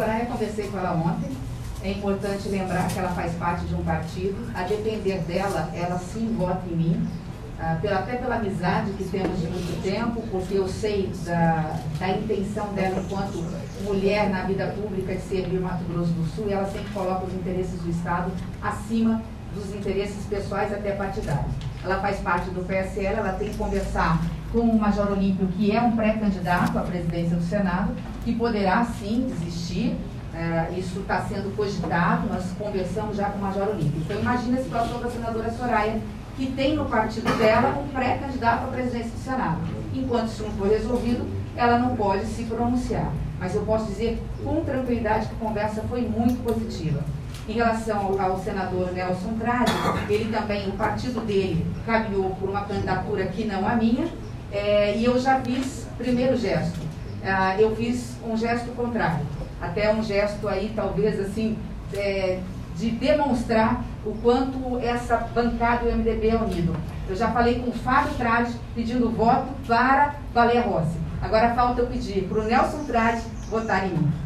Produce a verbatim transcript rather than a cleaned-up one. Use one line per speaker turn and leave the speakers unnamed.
Soraya, conversei com ela ontem. É importante lembrar que ela faz parte de um partido. A depender dela, ela sim vota em mim. Ah, pela, até pela amizade que temos de muito tempo, porque eu sei da, da intenção dela enquanto mulher na vida pública de servir o Mato Grosso do Sul, e ela sempre coloca os interesses do Estado acima dos interesses pessoais até partidários. Ela faz parte do P S L, ela tem que conversar com o Major Olímpio, que é um pré-candidato à presidência do Senado, que poderá sim desistir. Uh, isso está sendo cogitado, nós conversamos já com o Major Olímpio. Então imagina a situação da senadora Soraya, que tem no partido dela um pré-candidato à presidência do Senado. Enquanto isso não for resolvido, ela não pode se pronunciar. Mas eu posso dizer com tranquilidade que a conversa foi muito positiva. Em relação ao, ao senador Nelson Trade, ele também, o partido dele caminhou por uma candidatura que não a minha, é, e eu já fiz primeiro gesto. Uh, eu fiz um gesto contrário. Até um gesto aí, talvez, assim, é, de demonstrar o quanto essa bancada do M D B é unido. Eu já falei com o Fábio Trade pedindo voto para Valéria Rossi. Agora falta eu pedir para o Nelson Trade votar em mim.